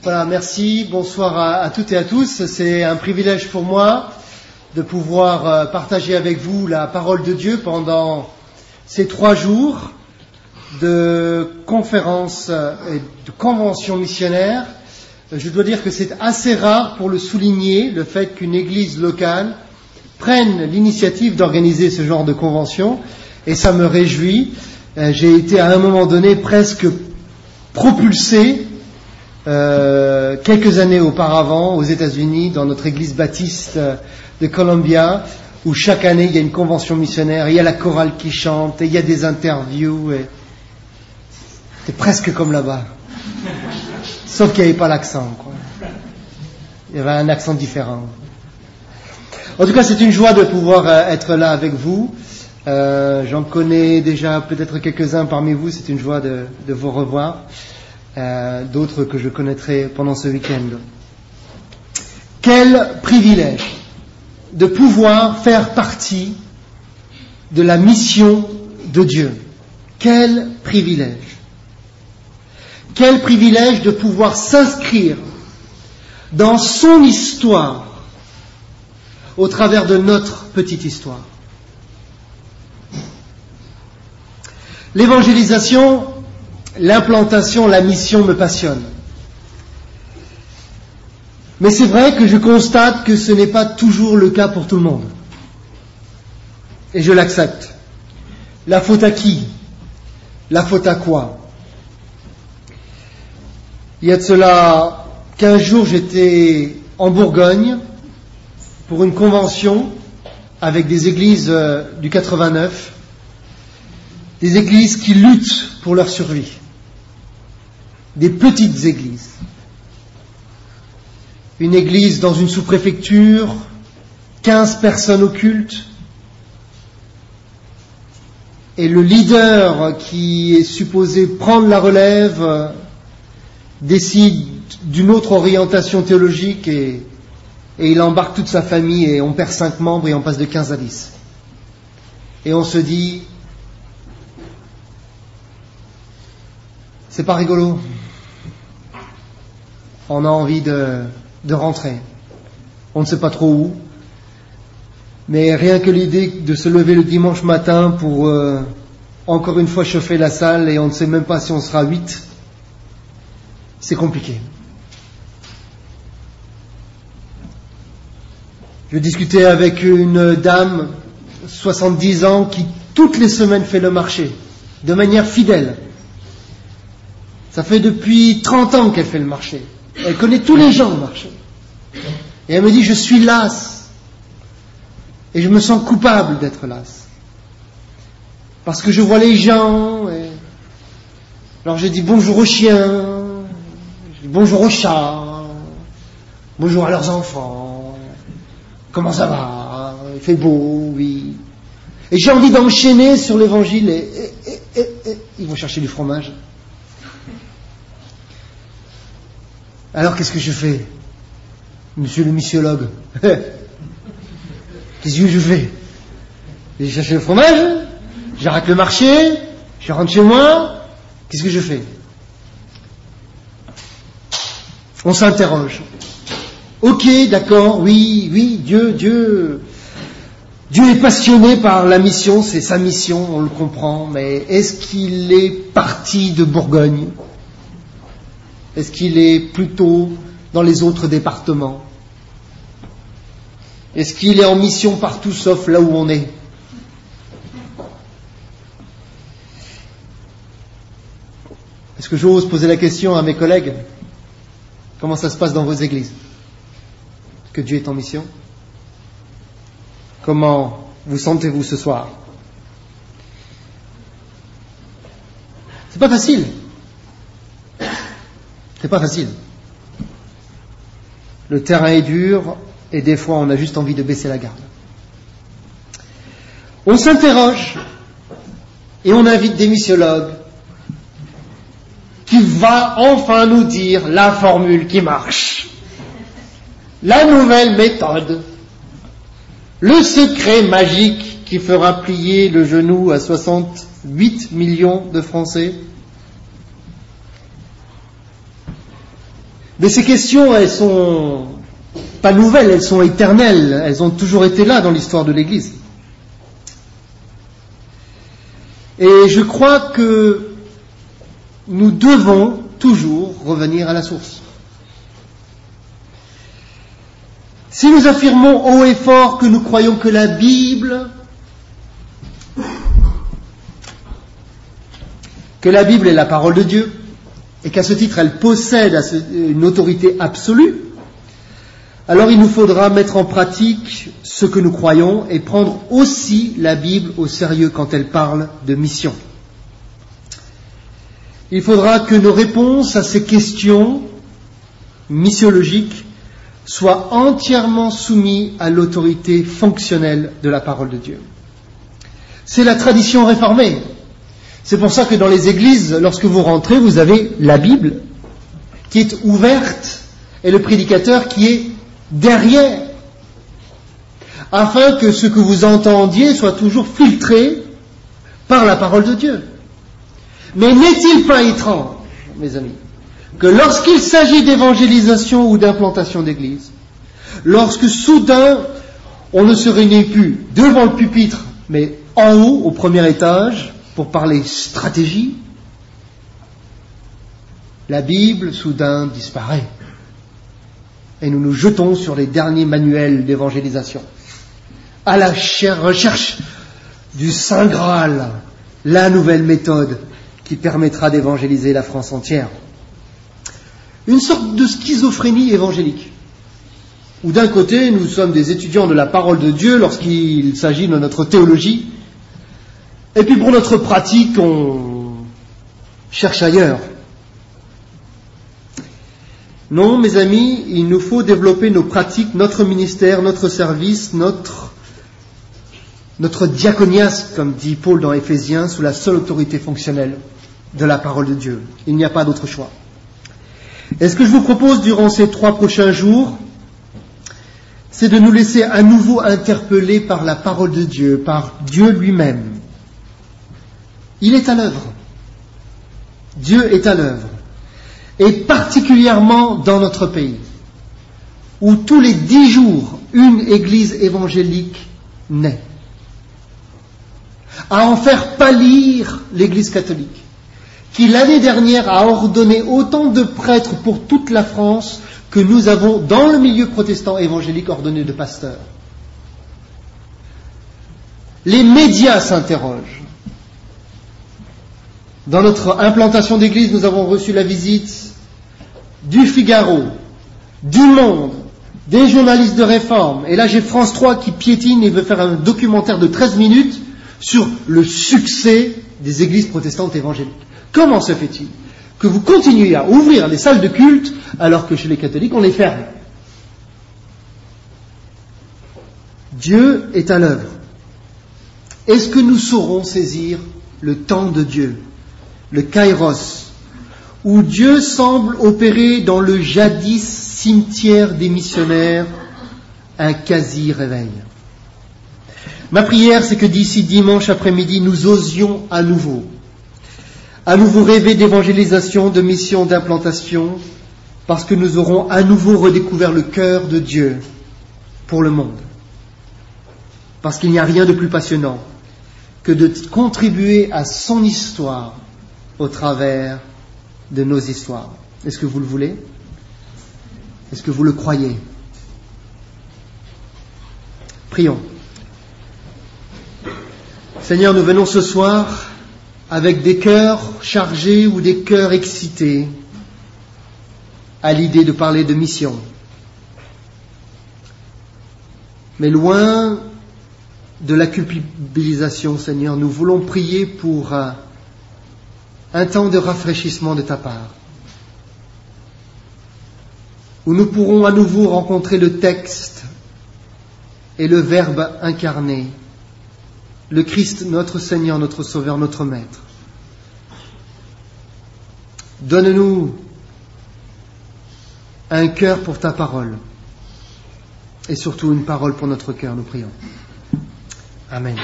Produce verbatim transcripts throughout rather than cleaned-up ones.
Voilà, merci, bonsoir à, à toutes et à tous. C'est un privilège pour moi de pouvoir euh, partager avec vous la parole de Dieu pendant ces trois jours de conférence et de convention missionnaire. Je dois dire que c'est assez rare pour le souligner, le fait qu'une église locale prenne l'initiative d'organiser ce genre de convention, et ça me réjouit. Euh, j'ai été à un moment donné presque propulsé euh, quelques années auparavant aux États-Unis dans notre église baptiste de Columbia, où chaque année il y a une convention missionnaire, il y a la chorale qui chante, et il y a des interviews, et c'est presque comme là-bas. Sauf qu'il n'y avait pas l'accent, quoi. Il y avait un accent différent. En tout cas, c'est une joie de pouvoir être là avec vous. Euh, j'en connais déjà peut-être quelques-uns parmi vous, c'est une joie de, de vous revoir. Euh, d'autres que je connaîtrai pendant ce week-end. Quel privilège de pouvoir faire partie de la mission de Dieu. Quel privilège. Quel privilège de pouvoir s'inscrire dans son histoire au travers de notre petite histoire. L'évangélisation, l'implantation, la mission me passionnent. Mais c'est vrai que je constate que ce n'est pas toujours le cas pour tout le monde. Et je l'accepte. La faute à qui ? La faute à quoi ? Il y a de cela quinze jours, j'étais en Bourgogne pour une convention avec des églises du quatre-vingt-neuf, des églises qui luttent pour leur survie, des petites églises. Une église dans une sous-préfecture, quinze personnes au culte, et le leader qui est supposé prendre la relève décide d'une autre orientation théologique et, et il embarque toute sa famille et on perd cinq membres et on passe de quinze à dix. Et on se dit, c'est pas rigolo. On a envie de, de rentrer. On ne sait pas trop où. Mais rien que l'idée de se lever le dimanche matin pour euh, encore une fois chauffer la salle et on ne sait même pas si on sera huit, c'est compliqué. Je discutais avec une dame, soixante-dix ans, qui toutes les semaines fait le marché, de manière fidèle. Ça fait depuis trente ans qu'elle fait le marché. Elle connaît tous les gens au marché. Et elle me dit, je suis lasse. Et je me sens coupable d'être lasse. Parce que je vois les gens. Et... Alors je dis bonjour aux chiens. Bonjour aux chats, bonjour à leurs enfants, comment ça va, il fait beau, oui. Et j'ai envie d'enchaîner sur l'évangile et, et, et, et, et ils vont chercher du fromage. Alors qu'est-ce que je fais, monsieur le missiologue? Qu'est-ce que je fais? Je cherche le fromage, j'arrête le marché, je rentre chez moi, qu'est-ce que je fais? On s'interroge. Ok, d'accord, oui, oui, Dieu, Dieu, Dieu est passionné par la mission, c'est sa mission, on le comprend, mais est-ce qu'il est parti de Bourgogne ? Est-ce qu'il est plutôt dans les autres départements ? Est-ce qu'il est en mission partout sauf là où on est ? Est-ce que j'ose poser la question à mes collègues ? Comment ça se passe dans vos églises ? Est-ce que Dieu est en mission ? Comment vous sentez-vous ce soir ? C'est pas facile. C'est pas facile. Le terrain est dur et des fois on a juste envie de baisser la garde. On s'interroge et on invite des missiologues qui va enfin nous dire la formule qui marche, la nouvelle méthode, le secret magique qui fera plier le genou à soixante-huit millions de Français. Mais ces questions, elles sont pas nouvelles, elles sont éternelles, elles ont toujours été là dans l'histoire de l'Église. Et je crois que nous devons toujours revenir à la source. Si nous affirmons haut et fort que nous croyons que la Bible, que la Bible est la parole de Dieu, et qu'à ce titre elle possède une autorité absolue, alors il nous faudra mettre en pratique ce que nous croyons et prendre aussi la Bible au sérieux quand elle parle de mission. Il faudra que nos réponses à ces questions missiologiques soient entièrement soumises à l'autorité fonctionnelle de la parole de Dieu. C'est la tradition réformée. C'est pour ça que dans les églises, lorsque vous rentrez, vous avez la Bible qui est ouverte et le prédicateur qui est derrière, afin que ce que vous entendiez soit toujours filtré par la parole de Dieu. Mais n'est-il pas étrange, mes amis, que lorsqu'il s'agit d'évangélisation ou d'implantation d'église, lorsque soudain on ne se réunit plus devant le pupitre, mais en haut, au premier étage, pour parler stratégie, la Bible soudain disparaît. Et nous nous jetons sur les derniers manuels d'évangélisation, à la recherche du Saint Graal, la nouvelle méthode qui permettra d'évangéliser la France entière. Une sorte de schizophrénie évangélique, où d'un côté nous sommes des étudiants de la parole de Dieu lorsqu'il s'agit de notre théologie, et puis pour notre pratique on cherche ailleurs. Non, mes amis, il nous faut développer nos pratiques, notre ministère, notre service, notre, notre diaconias, comme dit Paul dans Éphésiens, sous la seule autorité fonctionnelle de la parole de Dieu. Il n'y a pas d'autre choix. Et ce que je vous propose durant ces trois prochains jours, c'est de nous laisser à nouveau interpeller par la parole de Dieu, par Dieu lui-même. Il est à l'œuvre. Dieu est à l'œuvre. Et particulièrement dans notre pays, où tous les dix jours, une église évangélique naît, à en faire pâlir l'église catholique, qui l'année dernière a ordonné autant de prêtres pour toute la France que nous avons dans le milieu protestant évangélique ordonné de pasteurs. Les médias s'interrogent. Dans notre implantation d'église, nous avons reçu la visite du Figaro, du Monde, des journalistes de Réforme. Et là, j'ai France trois qui piétine et veut faire un documentaire de treize minutes sur le succès des églises protestantes évangéliques. Comment se fait-il que vous continuez à ouvrir les salles de culte alors que chez les catholiques, on les ferme? Dieu est à l'œuvre. Est-ce que nous saurons saisir le temps de Dieu, le kairos, où Dieu semble opérer dans le jadis cimetière des missionnaires un quasi-réveil? Ma prière, c'est que d'ici dimanche après-midi, nous osions à nouveau, à nouveau rêver d'évangélisation, de mission, d'implantation, parce que nous aurons à nouveau redécouvert le cœur de Dieu pour le monde. Parce qu'il n'y a rien de plus passionnant que de contribuer à son histoire au travers de nos histoires. Est-ce que vous le voulez? Est-ce que vous le croyez? Prions. Seigneur, nous venons ce soir avec des cœurs chargés ou des cœurs excités à l'idée de parler de mission. Mais loin de la culpabilisation, Seigneur, nous voulons prier pour un, un temps de rafraîchissement de ta part, où nous pourrons à nouveau rencontrer le texte et le Verbe incarné, le Christ, notre Seigneur, notre Sauveur, notre Maître. Donne-nous un cœur pour ta parole et surtout une parole pour notre cœur, nous prions. Amen.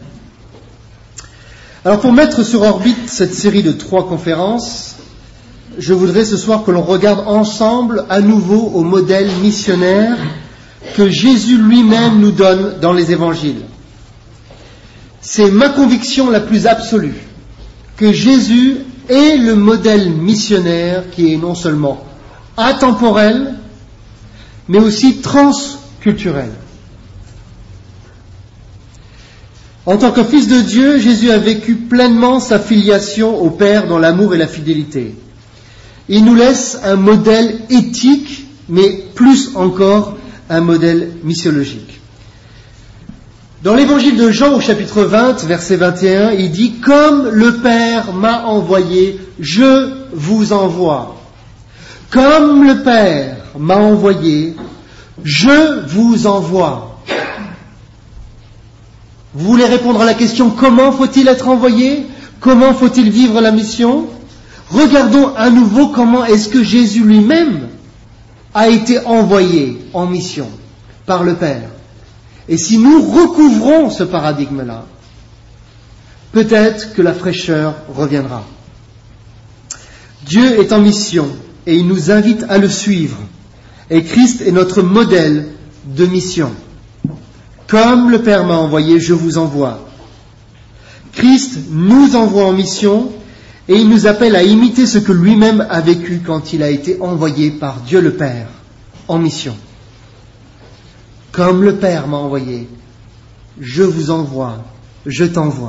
Alors pour mettre sur orbite cette série de trois conférences, je voudrais ce soir que l'on regarde ensemble à nouveau au modèle missionnaire que Jésus lui-même nous donne dans les évangiles. C'est ma conviction la plus absolue, que Jésus est le modèle missionnaire qui est non seulement atemporel, mais aussi transculturel. En tant que fils de Dieu, Jésus a vécu pleinement sa filiation au Père dans l'amour et la fidélité. Il nous laisse un modèle éthique, mais plus encore un modèle missiologique. Dans l'évangile de Jean au chapitre vingt, verset vingt et un, il dit « Comme le Père m'a envoyé, je vous envoie. Comme le Père m'a envoyé, je vous envoie. » Vous voulez répondre à la question « Comment faut-il être envoyé ? Comment faut-il vivre la mission ?» Regardons à nouveau comment est-ce que Jésus lui-même a été envoyé en mission par le Père. Et si nous recouvrons ce paradigme-là, peut-être que la fraîcheur reviendra. Dieu est en mission et il nous invite à le suivre. Et Christ est notre modèle de mission. Comme le Père m'a envoyé, je vous envoie. Christ nous envoie en mission et il nous appelle à imiter ce que lui-même a vécu quand il a été envoyé par Dieu le Père en mission. Comme le Père m'a envoyé, je vous envoie, je t'envoie.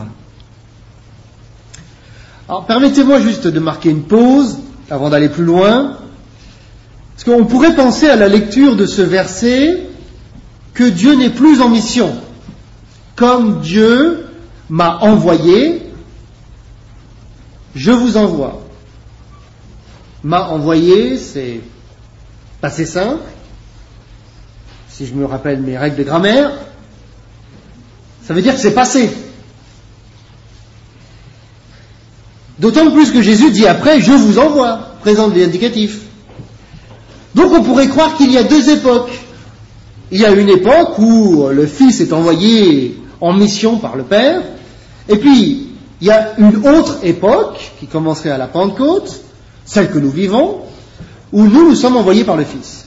Alors permettez-moi juste de marquer une pause avant d'aller plus loin, parce qu'on pourrait penser à la lecture de ce verset que Dieu n'est plus en mission. Comme Dieu m'a envoyé, je vous envoie. M'a envoyé, c'est passé simple. Si je me rappelle mes règles de grammaire, ça veut dire que c'est passé. D'autant plus que Jésus dit après, je vous envoie, présente l'indicatif. Donc on pourrait croire qu'il y a deux époques. Il y a une époque où le Fils est envoyé en mission par le Père, et puis il y a une autre époque qui commencerait à la Pentecôte, celle que nous vivons, où nous, nous sommes envoyés par le Fils.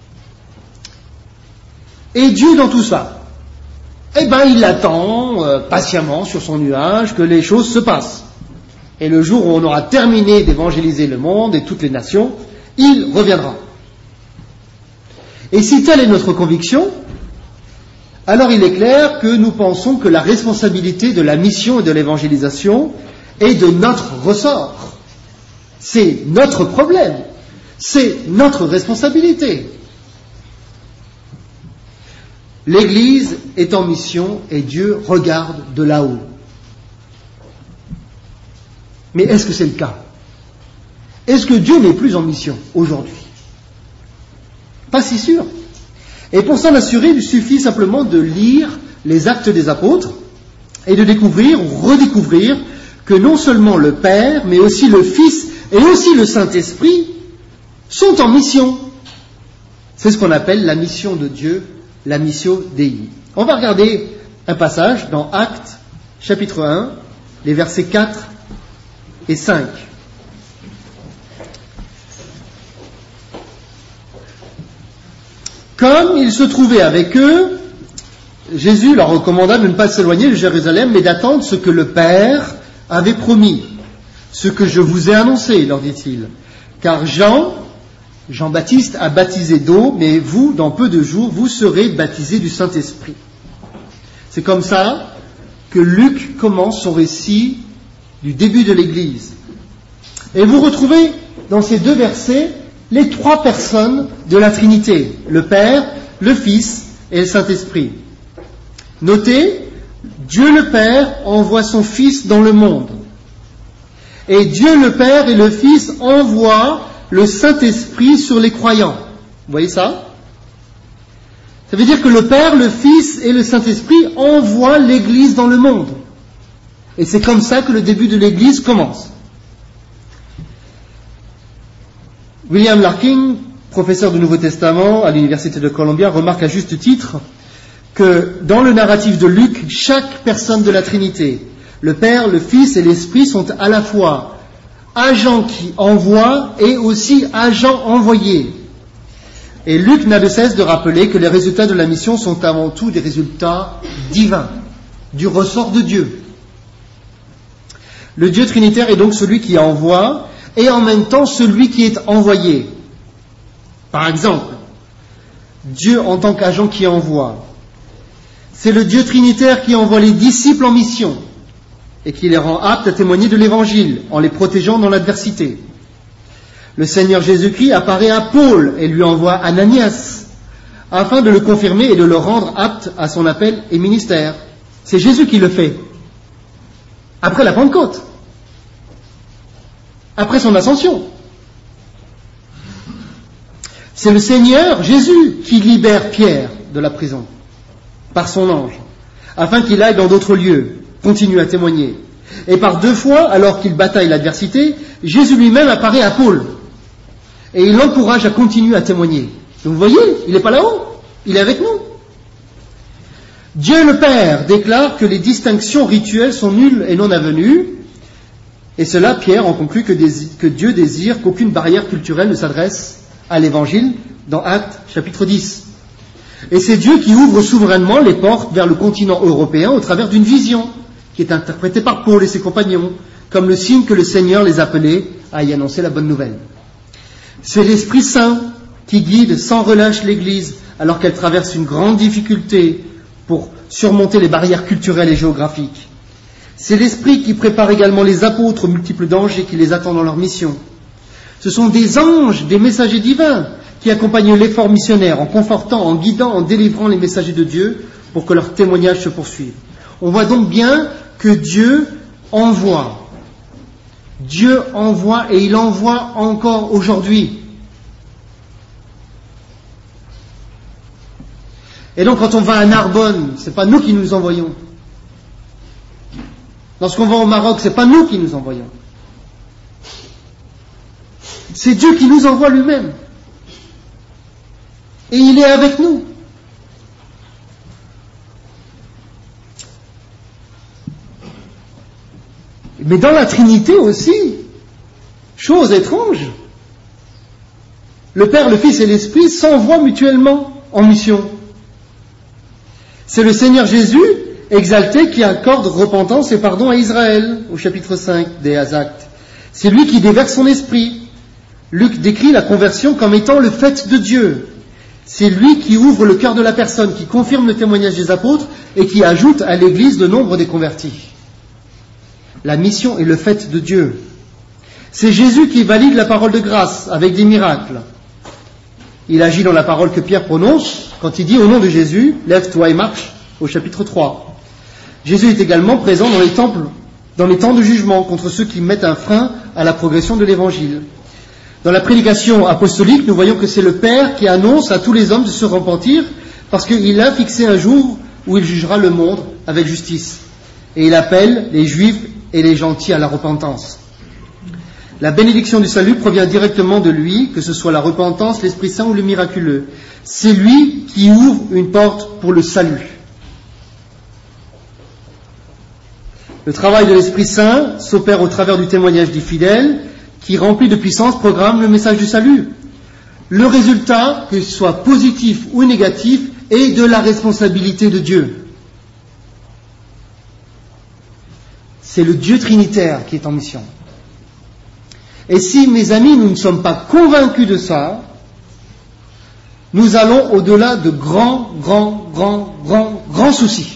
Et Dieu dans tout ça, eh ben il attend euh, patiemment sur son nuage que les choses se passent. Et le jour où on aura terminé d'évangéliser le monde et toutes les nations, il reviendra. Et si telle est notre conviction, alors il est clair que nous pensons que la responsabilité de la mission et de l'évangélisation est de notre ressort. C'est notre problème, c'est notre responsabilité. L'Église est en mission et Dieu regarde de là-haut. Mais est-ce que c'est le cas ? Est-ce que Dieu n'est plus en mission aujourd'hui ? Pas si sûr. Et pour s'en assurer, il suffit simplement de lire les Actes des Apôtres et de découvrir ou redécouvrir que non seulement le Père, mais aussi le Fils et aussi le Saint-Esprit sont en mission. C'est ce qu'on appelle la mission de Dieu, la missio Dei. On va regarder un passage dans Actes, chapitre un, les versets quatre et cinq. Comme il se trouvait avec eux, Jésus leur recommanda de ne pas s'éloigner de Jérusalem, mais d'attendre ce que le Père avait promis. Ce que je vous ai annoncé, leur dit-il. Car Jean, Jean-Baptiste a baptisé d'eau, mais vous, dans peu de jours, vous serez baptisés du Saint-Esprit. C'est comme ça que Luc commence son récit du début de l'Église. Et vous retrouvez dans ces deux versets les trois personnes de la Trinité, le Père, le Fils et le Saint-Esprit. Notez, Dieu le Père envoie son Fils dans le monde. Et Dieu le Père et le Fils envoient le Saint-Esprit sur les croyants. Vous voyez ça ? Ça veut dire que le Père, le Fils et le Saint-Esprit envoient l'Église dans le monde. Et c'est comme ça que le début de l'Église commence. William Larkin, professeur du Nouveau Testament à l'Université de Columbia, remarque à juste titre que dans le narratif de Luc, chaque personne de la Trinité, le Père, le Fils et l'Esprit sont à la fois agent qui envoie et aussi agent envoyé. Et Luc n'a de cesse de rappeler que les résultats de la mission sont avant tout des résultats divins, du ressort de Dieu. Le Dieu trinitaire est donc celui qui envoie et en même temps celui qui est envoyé. Par exemple, Dieu en tant qu'agent qui envoie. C'est le Dieu trinitaire qui envoie les disciples en mission et qui les rend aptes à témoigner de l'Évangile en les protégeant dans l'adversité. Le Seigneur Jésus-Christ apparaît à Paul et lui envoie Ananias afin de le confirmer et de le rendre apte à son appel et ministère. C'est Jésus qui le fait. Après la Pentecôte. Après son ascension. C'est le Seigneur Jésus qui libère Pierre de la prison par son ange, afin qu'il aille dans d'autres lieux, continue à témoigner. Et par deux fois, alors qu'il bataille l'adversité, Jésus lui-même apparaît à Paul. Et il l'encourage à continuer à témoigner. Donc vous voyez, il n'est pas là-haut, il est avec nous. Dieu le Père déclare que les distinctions rituelles sont nulles et non avenues. Et cela, Pierre en conclut que, dés- que Dieu désire qu'aucune barrière culturelle ne s'adresse à l'Évangile dans Actes chapitre dix. Et c'est Dieu qui ouvre souverainement les portes vers le continent européen au travers d'une vision qui est interprétée par Paul et ses compagnons comme le signe que le Seigneur les appelait à y annoncer la bonne nouvelle. C'est l'Esprit Saint qui guide sans relâche l'Église alors qu'elle traverse une grande difficulté pour surmonter les barrières culturelles et géographiques. C'est l'Esprit qui prépare également les apôtres aux multiples dangers qui les attendent dans leur mission. Ce sont des anges, des messagers divins qui accompagnent l'effort missionnaire en confortant, en guidant, en délivrant les messagers de Dieu pour que leur témoignage se poursuive. On voit donc bien que Dieu envoie. Dieu envoie et il envoie encore aujourd'hui. Et donc quand on va à Narbonne, ce n'est pas nous qui nous envoyons. Lorsqu'on va au Maroc, ce n'est pas nous qui nous envoyons. C'est Dieu qui nous envoie lui-même. Et il est avec nous. Mais dans la Trinité aussi, chose étrange, le Père, le Fils et l'Esprit s'envoient mutuellement en mission. C'est le Seigneur Jésus, exalté, qui accorde repentance et pardon à Israël, au chapitre cinq des Actes. C'est lui qui déverse son esprit. Luc décrit la conversion comme étant le fait de Dieu. C'est lui qui ouvre le cœur de la personne, qui confirme le témoignage des apôtres et qui ajoute à l'Église le nombre des convertis. La mission est le fait de Dieu. C'est Jésus qui valide la parole de grâce avec des miracles. Il agit dans la parole que Pierre prononce quand il dit au nom de Jésus, lève-toi et marche, au chapitre trois. Jésus est également présent dans les temples, dans les temps de jugement contre ceux qui mettent un frein à la progression de l'Évangile. Dans la prédication apostolique, nous voyons que c'est le Père qui annonce à tous les hommes de se repentir parce qu'il a fixé un jour où il jugera le monde avec justice. Et il appelle les Juifs et les gentils à la repentance. La bénédiction du salut provient directement de lui, que ce soit la repentance, l'Esprit Saint ou le miraculeux. C'est lui qui ouvre une porte pour le salut. Le travail de l'Esprit Saint s'opère au travers du témoignage des fidèles, qui rempli de puissance programme le message du salut. Le résultat, que ce soit positif ou négatif, est de la responsabilité de Dieu. C'est le Dieu trinitaire qui est en mission. Et si, mes amis, nous ne sommes pas convaincus de ça, nous allons au-delà de grands, grands, grands, grands, grands soucis.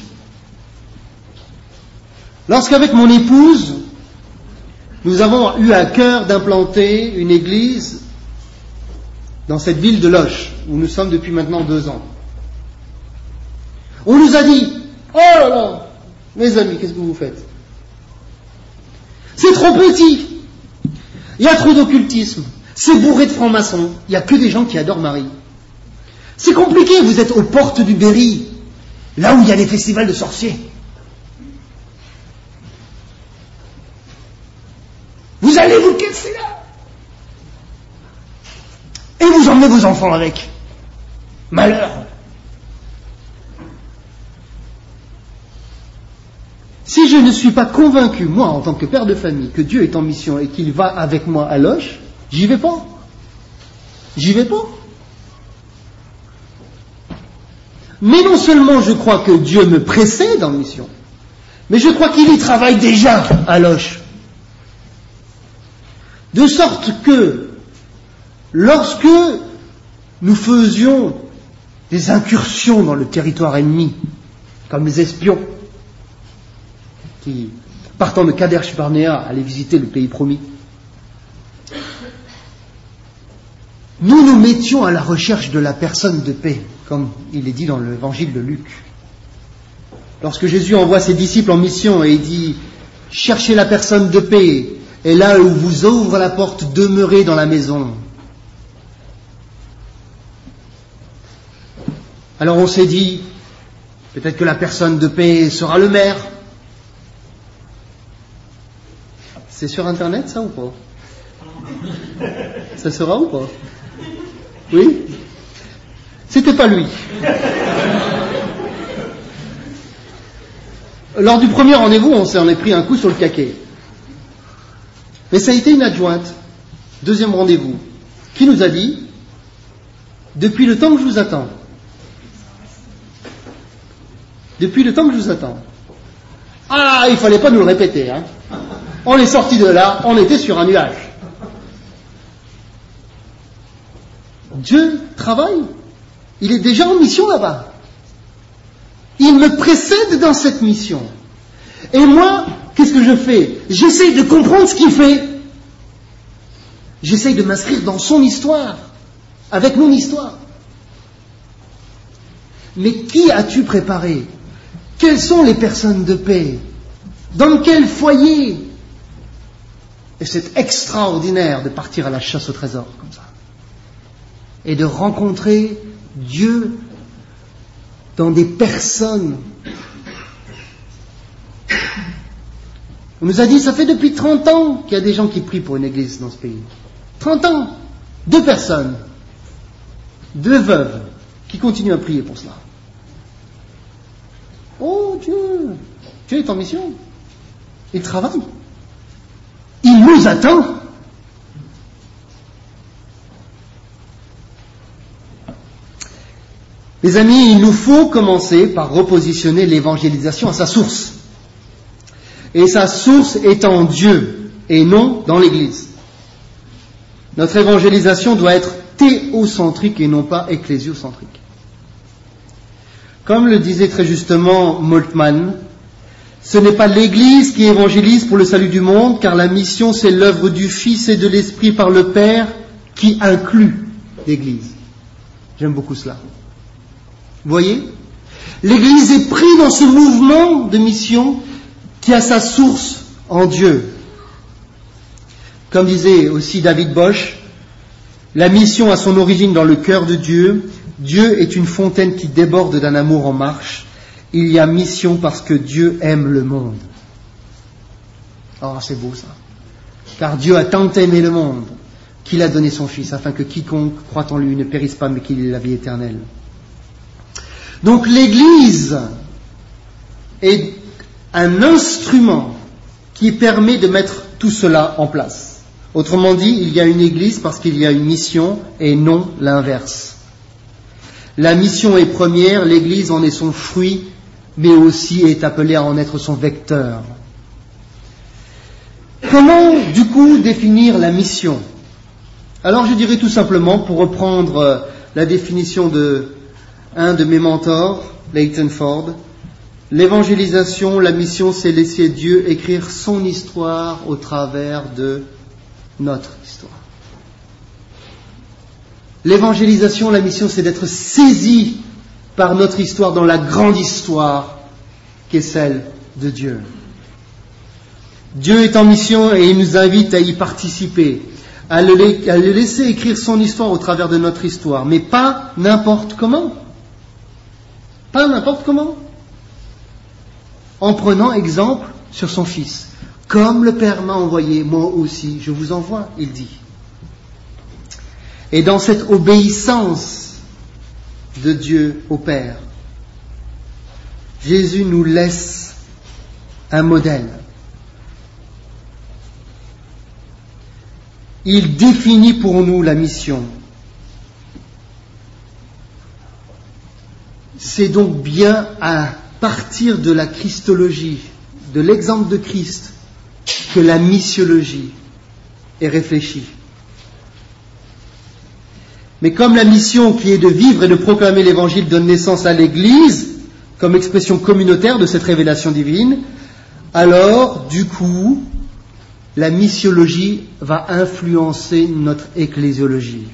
Lorsqu'avec mon épouse, nous avons eu à cœur d'implanter une église dans cette ville de Loches, où nous sommes depuis maintenant deux ans. On nous a dit, oh là là, mes amis, qu'est-ce que vous faites? C'est trop petit, il y a trop d'occultisme, c'est bourré de francs-maçons, il n'y a que des gens qui adorent Marie. C'est compliqué, vous êtes aux portes du Berry, là où il y a les festivals de sorciers. Vous allez vous casser là. Et vous emmenez vos enfants avec. Malheur. Si je ne suis pas convaincu, moi, en tant que père de famille, que Dieu est en mission et qu'il va avec moi à Loches, j'y vais pas. J'y vais pas. Mais non seulement je crois que Dieu me précède en mission, mais je crois qu'il y travaille déjà à Loches. De sorte que, lorsque nous faisions des incursions dans le territoire ennemi, comme les espions, qui, partant de Kadesh Barnéa, allaient visiter le pays promis, nous nous mettions à la recherche de la personne de paix, comme il est dit dans l'évangile de Luc. Lorsque Jésus envoie ses disciples en mission et il dit « Cherchez la personne de paix, et là où vous ouvre la porte, demeurez dans la maison. » Alors on s'est dit, peut-être que la personne de paix sera le maire. C'est sur Internet ça ou pas? Ça sera ou pas? Oui? C'était pas lui. Lors du premier rendez-vous, on s'en est pris un coup sur le caquet. Mais ça a été une adjointe, deuxième rendez-vous, qui nous a dit « Depuis le temps que je vous attends, depuis le temps que je vous attends. » Ah, il fallait pas nous le répéter, hein. On est sorti de là, on était sur un nuage. Dieu travaille. Il est déjà en mission là-bas. Il me précède dans cette mission. Et moi, qu'est-ce que je fais? J'essaye de comprendre ce qu'il fait. J'essaye de m'inscrire dans son histoire, avec mon histoire. Mais qui as-tu préparé? Quelles sont les personnes de paix? Dans quel foyer? Et c'est extraordinaire de partir à la chasse au trésor comme ça. Et de rencontrer Dieu dans des personnes. On nous a dit, ça fait depuis trente ans qu'il y a des gens qui prient pour une église dans ce pays. trente ans. Deux personnes. Deux veuves qui continuent à prier pour cela. Oh Dieu, Dieu est en mission. Il travaille. Il nous attend. Les amis, il nous faut commencer par repositionner l'évangélisation à sa source. Et sa source est en Dieu et non dans l'Église. Notre évangélisation doit être théocentrique et non pas ecclésiocentrique. Comme le disait très justement Moltmann, ce n'est pas l'Église qui évangélise pour le salut du monde, car la mission c'est l'œuvre du Fils et de l'Esprit par le Père qui inclut l'Église. J'aime beaucoup cela. Vous voyez? L'Église est prise dans ce mouvement de mission qui a sa source en Dieu. Comme disait aussi David Bosch, la mission a son origine dans le cœur de Dieu. Dieu est une fontaine qui déborde d'un amour en marche. Il y a mission parce que Dieu aime le monde. Oh, c'est beau ça. Car Dieu a tant aimé le monde qu'il a donné son Fils, afin que quiconque croit en lui ne périsse pas, mais qu'il ait la vie éternelle. Donc l'Église est un instrument qui permet de mettre tout cela en place. Autrement dit, il y a une Église parce qu'il y a une mission et non l'inverse. La mission est première, l'Église en est son fruit, mais aussi est appelée à en être son vecteur. Comment, du coup, définir la mission? Alors je dirais tout simplement, pour reprendre la définition de un de mes mentors, Leighton Ford, l'évangélisation, la mission, c'est laisser Dieu écrire son histoire au travers de notre histoire. L'évangélisation, la mission, c'est d'être saisi par notre histoire dans la grande histoire qui est celle de Dieu. Dieu est en mission et il nous invite à y participer, à le, à le laisser écrire son histoire au travers de notre histoire, mais pas n'importe comment. Pas n'importe comment. En prenant exemple sur son Fils. Comme le Père m'a envoyé, moi aussi, je vous envoie, il dit. Et dans cette obéissance de Dieu au Père, Jésus nous laisse un modèle. Il définit pour nous la mission. C'est donc bien à partir de la Christologie, de l'exemple de Christ, que la missiologie est réfléchie. Mais comme la mission qui est de vivre et de proclamer l'Évangile donne naissance à l'Église, comme expression communautaire de cette révélation divine, alors, du coup, la missiologie va influencer notre ecclésiologie.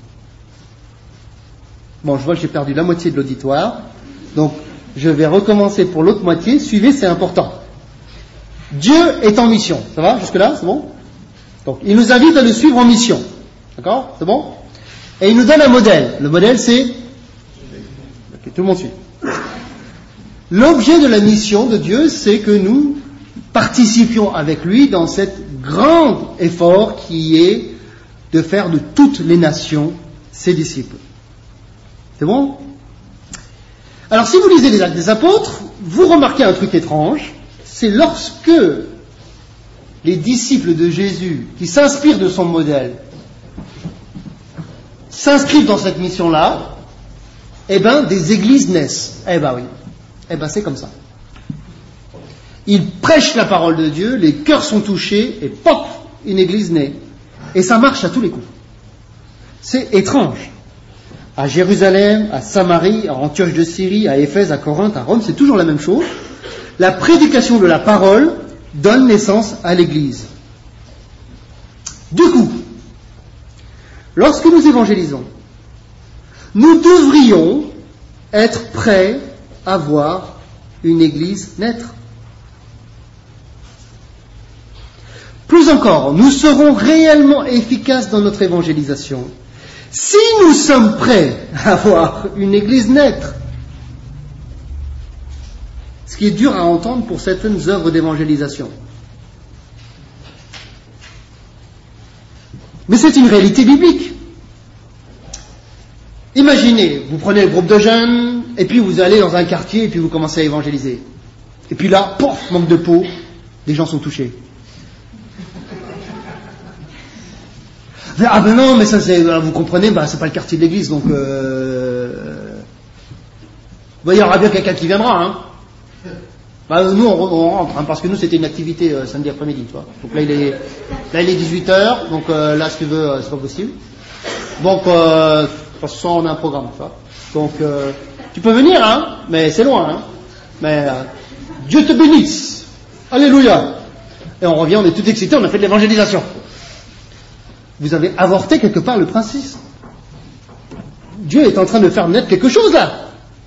Bon, je vois que j'ai perdu la moitié de l'auditoire, donc je vais recommencer pour l'autre moitié. Suivez, c'est important. Dieu est en mission. Ça va jusque-là? C'est bon? Donc, il nous invite à le suivre en mission. D'accord? C'est bon? Et il nous donne un modèle. Le modèle, c'est... Ok, tout le monde suit. L'objet de la mission de Dieu, c'est que nous participions avec lui dans cet grand effort qui est de faire de toutes les nations ses disciples. C'est bon? Alors, si vous lisez les Actes des Apôtres, vous remarquez un truc étrange. C'est lorsque les disciples de Jésus, qui s'inspirent de son modèle, s'inscrivent dans cette mission-là, eh ben, des églises naissent. Eh ben oui. Eh ben, c'est comme ça. Ils prêchent la parole de Dieu, les cœurs sont touchés, et pop, une église naît. Et ça marche à tous les coups. C'est étrange. À Jérusalem, à Samarie, à Antioche de Syrie, à Éphèse, à Corinthe, à Rome, c'est toujours la même chose. La prédication de la parole donne naissance à l'église. Du coup, lorsque nous évangélisons, nous devrions être prêts à voir une église naître. Plus encore, nous serons réellement efficaces dans notre évangélisation si nous sommes prêts à voir une église naître. Ce qui est dur à entendre pour certaines œuvres d'évangélisation. Mais c'est une réalité biblique. Imaginez, vous prenez le groupe de jeunes, et puis vous allez dans un quartier, et puis vous commencez à évangéliser. Et puis là, pof, manque de peau, les gens sont touchés. Ah ben non, mais ça c'est, vous comprenez, bah, c'est pas le quartier de l'église, donc euh... bah, il y aura bien quelqu'un qui viendra, hein. Bah, nous on, on rentre, hein, parce que nous c'était une activité euh, samedi après-midi, tu vois. Donc là il est, là il est dix-huit heures, donc euh, là si tu veux, euh, c'est pas possible. Donc, euh, de toute façon on a un programme, tu vois. Donc, euh, tu peux venir, hein, mais c'est loin, hein. Mais euh, Dieu te bénisse, alléluia. Et on revient, on est tout excités, on a fait de l'évangélisation. Vous avez avorté quelque part le principe. Dieu est en train de faire naître quelque chose là.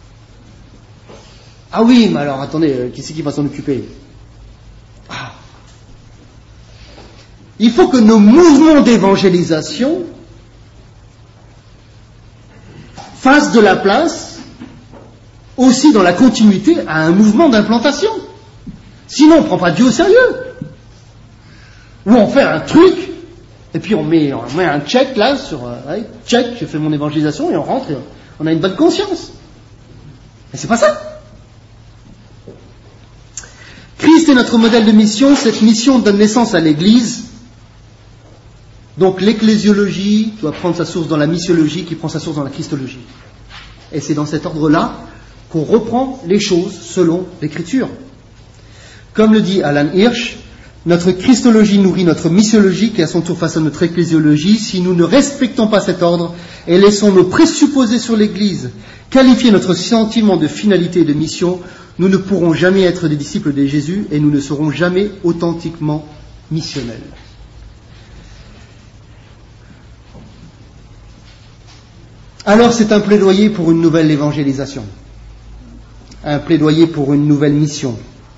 Ah oui, mais alors attendez, qui c'est qui va s'en occuper? Ah. Il faut que nos mouvements d'évangélisation fassent de la place aussi dans la continuité à un mouvement d'implantation. Sinon on ne prend pas Dieu au sérieux. Ou on fait un truc et puis on met, on met un check là sur euh, ouais, check, j'ai fait mon évangélisation et on rentre et on a une bonne conscience. Mais c'est pas ça. Christ est notre modèle de mission. Cette mission donne naissance à l'Église. Donc l'ecclésiologie doit prendre sa source dans la missiologie qui prend sa source dans la christologie. Et c'est dans cet ordre-là qu'on reprend les choses selon l'Écriture. Comme le dit Alan Hirsch, notre christologie nourrit notre missiologie qui à son tour façonne notre ecclésiologie. Si nous ne respectons pas cet ordre et laissons nos présupposés sur l'Église qualifier notre sentiment de finalité et de mission, nous ne pourrons jamais être des disciples de Jésus et nous ne serons jamais authentiquement missionnels. Alors c'est un plaidoyer pour une nouvelle évangélisation, un plaidoyer pour une nouvelle mission.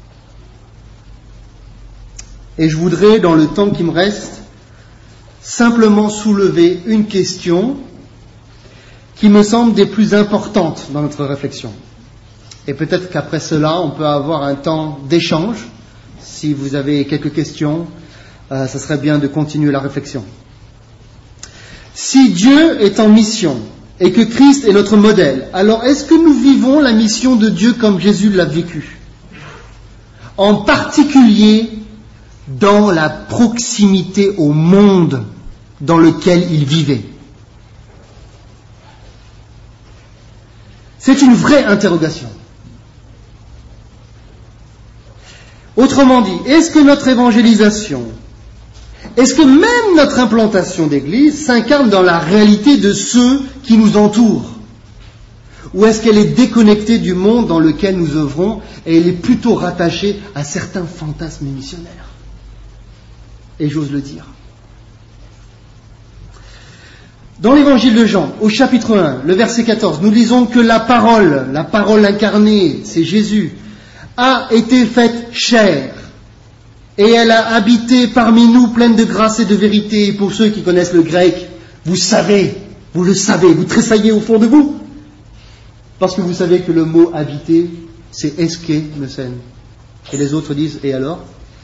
Et je voudrais, dans le temps qui me reste, simplement soulever une question qui me semble des plus importantes dans notre réflexion. Et peut-être qu'après cela, on peut avoir un temps d'échange. Si vous avez quelques questions, euh, ça serait bien de continuer la réflexion. Si Dieu est en mission et que Christ est notre modèle, alors est-ce que nous vivons la mission de Dieu comme Jésus l'a vécu? en particulier dans la proximité au monde dans lequel il vivait. C'est une vraie interrogation. Autrement dit, est-ce que notre évangélisation, est-ce que même notre implantation d'église s'incarne dans la réalité de ceux qui nous entourent? Ou est-ce qu'elle est déconnectée du monde dans lequel nous œuvrons et elle est plutôt rattachée à certains fantasmes missionnaires? Et j'ose le dire. Dans l'évangile de Jean, au chapitre un, le verset quatorze, nous lisons que la parole, la parole incarnée, c'est Jésus, a été faite chair, et elle a habité parmi nous pleine de grâce et de vérité. Et pour ceux qui connaissent le grec, vous savez, vous le savez, vous tressaillez au fond de vous, parce que vous savez que le mot habiter, c'est eskenosen. Et les autres disent, et alors?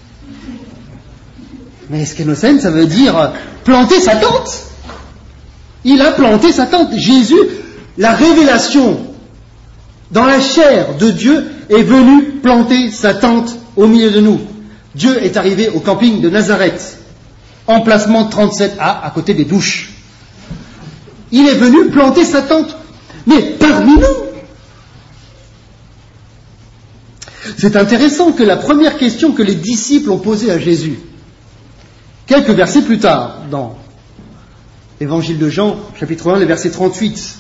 Mais eskenosen, ça veut dire planter sa tente. Il a planté sa tente. Jésus, la révélation dans la chair de Dieu est venu planter sa tente au milieu de nous. Dieu est arrivé au camping de Nazareth, emplacement trente-sept A, à côté des douches. Il est venu planter sa tente, mais parmi nous. C'est intéressant que la première question que les disciples ont posée à Jésus, quelques versets plus tard, dans l'Évangile de Jean, chapitre un, le verset trente-huit,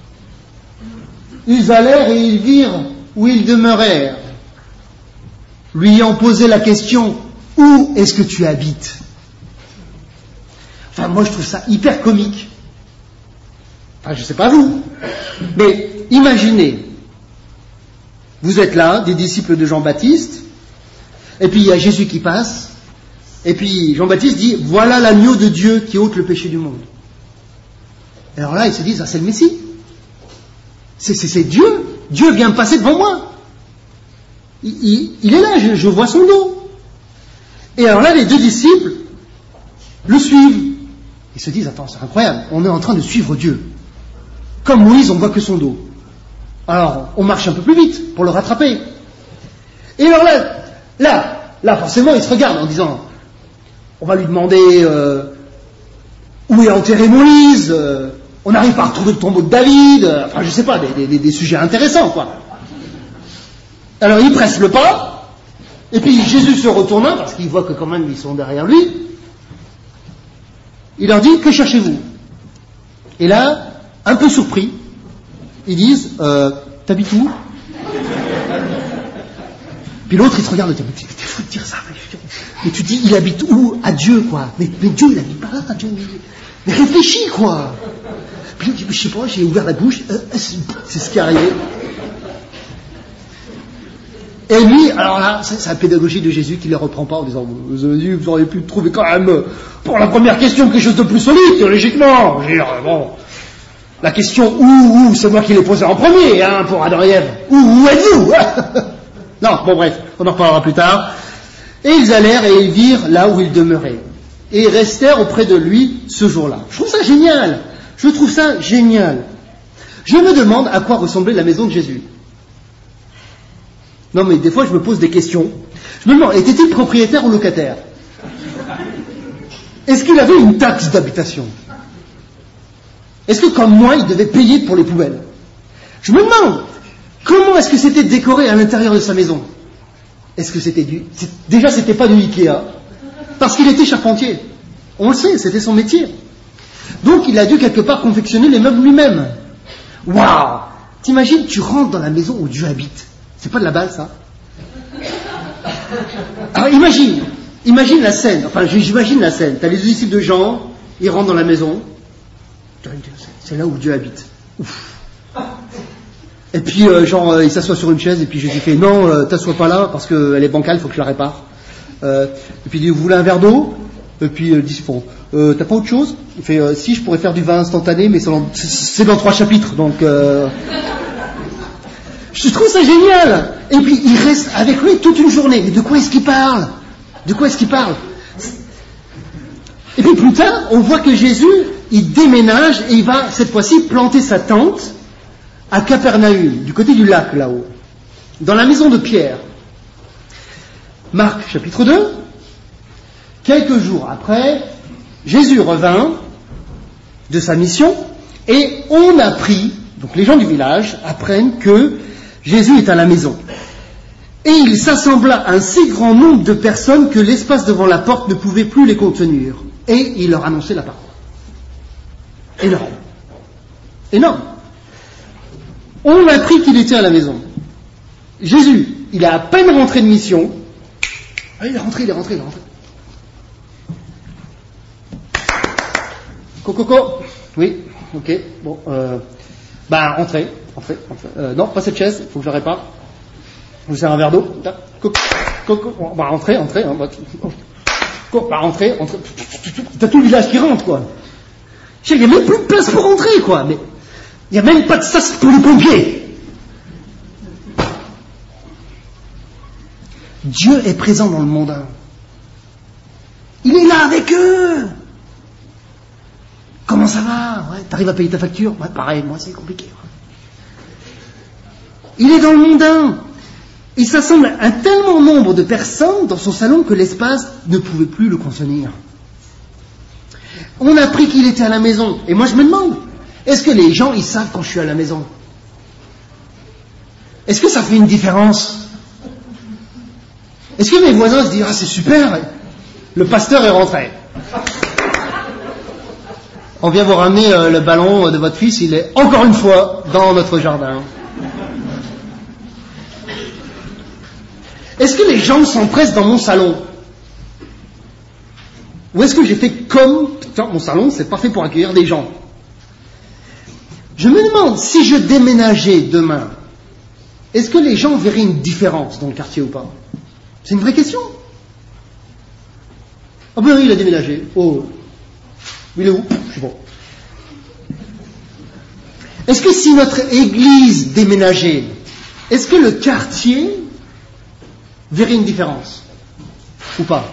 ils allèrent et ils virent où ils demeurèrent, lui ayant posé la question, où est-ce que tu habites? Enfin, moi je trouve ça hyper comique. Enfin, je ne sais pas vous, mais imaginez, vous êtes là, des disciples de Jean-Baptiste, et puis il y a Jésus qui passe, et puis Jean-Baptiste dit, voilà l'agneau de Dieu qui ôte le péché du monde. Et alors là, ils se disent, ah, c'est le Messie. C'est, c'est, c'est Dieu. Dieu vient passer devant moi. Il, il, il est là, je, je vois son dos. Et alors là, les deux disciples le suivent. Ils se disent, attends, c'est incroyable, on est en train de suivre Dieu. Comme Moïse, on ne voit que son dos. Alors, on marche un peu plus vite pour le rattraper. Et alors là, là, là, forcément, ils se regardent en disant, on va lui demander euh, où est enterré Moïse, euh, on arrive par retrouver le tombeau de David, euh, enfin, je sais pas, des, des, des sujets intéressants, quoi. Alors, ils pressent le pas, et puis Jésus se retournant, parce qu'il voit que quand même ils sont derrière lui, il leur dit, que cherchez-vous? Et là, un peu surpris, ils disent, euh, t'habites où? Puis l'autre, il se regarde et dit, mais t'es fou de dire ça, mais, mais tu dis, il habite où? À Dieu, quoi. Mais, mais Dieu, il habite pas là, Dieu. Mais, mais réfléchis, quoi. Puis il dit, je sais pas, j'ai ouvert la bouche, euh, c'est, c'est ce qui est arrivé. Et lui, alors là, c'est, c'est la pédagogie de Jésus qui ne les reprend pas en disant, vous avez dit, vous auriez pu trouver quand même, pour la première question, quelque chose de plus solide, théologiquement. Je veux dire, bon, la question où, où, c'est moi qui l'ai posée en premier, hein, pour Adam et Ève. Où, où êtes-vous? Non, bon bref, on en reparlera plus tard. Et ils allèrent et ils virent là où il demeurait. Et ils restèrent auprès de lui ce jour-là. Je trouve ça génial. Je trouve ça génial. Je me demande à quoi ressemblait la maison de Jésus. Non mais des fois je me pose des questions. Je me demande, était-il propriétaire ou locataire? Est-ce qu'il avait une taxe d'habitation? Est-ce que comme moi il devait payer pour les poubelles? Je me demande, comment est-ce que c'était décoré à l'intérieur de sa maison? Est-ce que c'était du... C'est... Déjà c'était pas du Ikea, parce qu'il était charpentier. On le sait, c'était son métier. Donc il a dû quelque part confectionner les meubles lui-même. Waouh! T'imagines, tu rentres dans la maison où Dieu habite. C'est pas de la balle, ça? Alors imagine, imagine la scène, enfin j'imagine la scène. T'as les disciples de Jean, ils rentrent dans la maison. C'est là où Dieu habite. Ouf. Et puis euh, Jean, euh, il s'assoit sur une chaise et puis Jésus fait, non, euh, t'assois pas là parce qu'elle est bancale, il faut que je la répare. Euh, et puis il dit, vous voulez un verre d'eau? Et puis euh, le disciple, euh, t'as pas autre chose? Il fait, euh, si, je pourrais faire du vin instantané, mais c'est dans, c'est dans trois chapitres, donc... Euh... Je trouve ça génial. Et puis il reste avec lui toute une journée. Mais de quoi est-ce qu'il parle? De quoi est-ce qu'il parle? Et puis plus tard, on voit que Jésus, il déménage et il va cette fois-ci planter sa tente à Capernaüm, du côté du lac là-haut, dans la maison de Pierre. Marc chapitre deux. Quelques jours après, Jésus revint de sa mission et on apprit, donc les gens du village apprennent que Jésus est à la maison. Et il s'assembla un si grand nombre de personnes que l'espace devant la porte ne pouvait plus les contenir. Et il leur annonçait la parole. Énorme. Énorme. On a appris qu'il était à la maison. Jésus, il est à peine rentré de mission. Ah, il est rentré, il est rentré, il est rentré. Coco, coco. Oui, ok. Bon, euh, bah, rentrez. Rentrez, rentrez. Euh, non, pas cette chaise, il faut que je la répare. Je vous sers un verre d'eau. Coco, coco. Bon, bah, rentrez, rentrez. Hein, bah, coco, bah, rentrez, rentrez. T'as tout le village qui rentre, quoi. Il n'y a même plus de place pour rentrer, quoi. Mais il n'y a même pas de sas pour les pompiers. Dieu est présent dans le mondain. Il est là avec eux. Comment ça va? Ouais, t'arrives à payer ta facture? Ouais, pareil, moi c'est compliqué. Il est dans le mondain. Il s'assemble un tellement nombre de personnes dans son salon que l'espace ne pouvait plus le contenir. On a appris qu'il était à la maison. Et moi je me demande, est-ce que les gens ils savent quand je suis à la maison? Est-ce que ça fait une différence? Est-ce que mes voisins se disent, ah c'est super, le pasteur est rentré. On vient vous ramener euh, le ballon de votre fils, il est encore une fois dans notre jardin. Est-ce que les gens s'empressent dans mon salon? Ou est-ce que j'ai fait comme... Putain, mon salon, c'est pas fait pour accueillir des gens. Je me demande, si je déménageais demain, est-ce que les gens verraient une différence dans le quartier ou pas? C'est une vraie question. Ah ben oui, il a déménagé. Oh, il est où? Je sais pas. Est-ce que si notre église déménageait, est-ce que le quartier verrait une différence? Ou pas?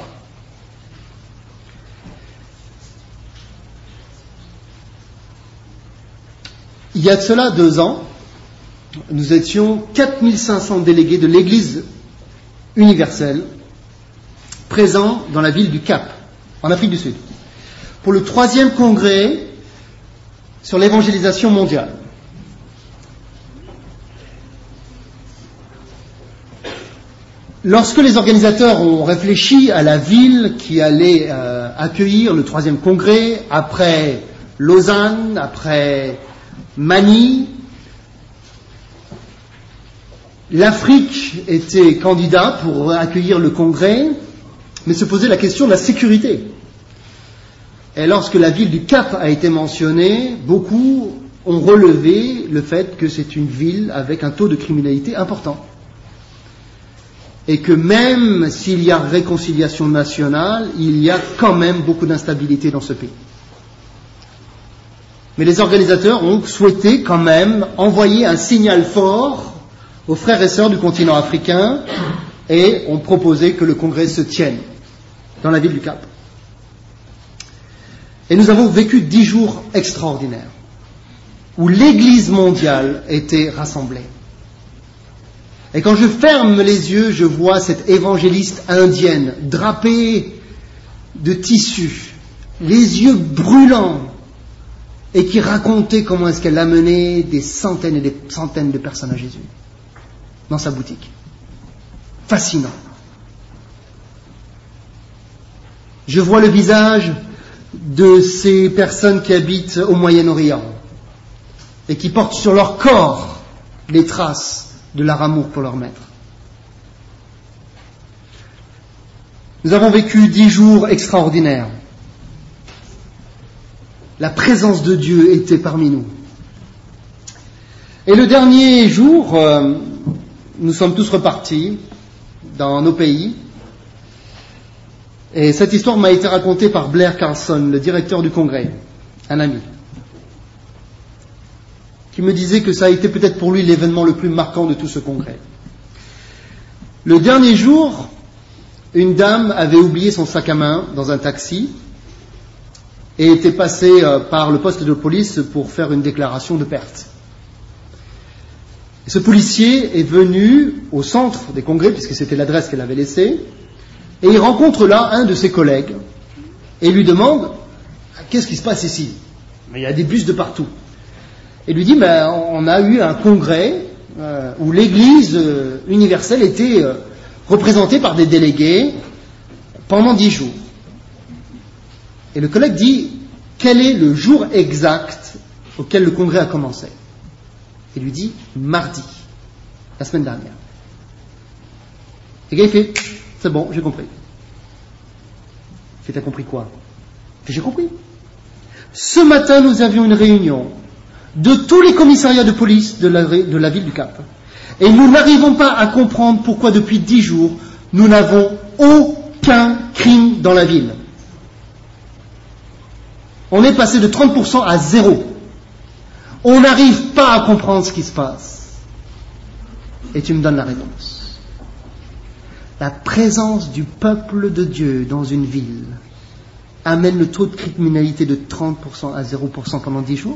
Il y a de cela deux ans, nous étions quatre mille cinq cents délégués de l'Église universelle présents dans la ville du Cap, en Afrique du Sud, pour le troisième congrès sur l'évangélisation mondiale. Lorsque les organisateurs ont réfléchi à la ville qui allait euh, accueillir le troisième congrès, après Lausanne, après Manille, l'Afrique était candidat pour accueillir le congrès, mais se posait la question de la sécurité. Et lorsque la ville du Cap a été mentionnée, beaucoup ont relevé le fait que c'est une ville avec un taux de criminalité important. Et que même s'il y a réconciliation nationale, il y a quand même beaucoup d'instabilité dans ce pays. Mais les organisateurs ont souhaité quand même envoyer un signal fort aux frères et sœurs du continent africain et ont proposé que le congrès se tienne dans la ville du Cap. Et nous avons vécu dix jours extraordinaires où l'Église mondiale était rassemblée. Et quand je ferme les yeux, je vois cette évangéliste indienne drapée de tissu, les yeux brûlants, et qui racontait comment est-ce qu'elle amenait des centaines et des centaines de personnes à Jésus dans sa boutique. Fascinant. Je vois le visage de ces personnes qui habitent au Moyen-Orient et qui portent sur leur corps les traces de leur amour pour leur maître. Nous avons vécu dix jours extraordinaires. La présence de Dieu était parmi nous. Et le dernier jour, euh, nous sommes tous repartis dans nos pays. Et cette histoire m'a été racontée par Blair Carlson, le directeur du congrès, un ami, qui me disait que ça a été peut-être pour lui l'événement le plus marquant de tout ce congrès. Le dernier jour, une dame avait oublié son sac à main dans un taxi et était passée par le poste de police pour faire une déclaration de perte. Et ce policier est venu au centre des congrès, puisque c'était l'adresse qu'elle avait laissée, Et il rencontre là un de ses collègues et lui demande « Qu'est-ce qui se passe ici ?» Mais il y a des bus de partout. Et lui dit ben, « On a eu un congrès euh, où l'Église euh, universelle était euh, représentée par des délégués pendant dix jours. » Et le collègue dit « Quel est le jour exact auquel le congrès a commencé ?» Il lui dit « Mardi, la semaine dernière. » Et le gars il fait « C'est bon, j'ai compris. » Il fait « T'as compris quoi ?» Il fait « J'ai compris. Ce matin, nous avions une réunion de tous les commissariats de police de la, de la ville du Cap. Et nous n'arrivons pas à comprendre pourquoi depuis dix jours, nous n'avons aucun crime dans la ville. On est passé de trente pour cent à zéro. On n'arrive pas à comprendre ce qui se passe. Et tu me donnes la réponse. La présence du peuple de Dieu dans une ville amène le taux de criminalité de trente pour cent à zéro pour cent pendant dix jours.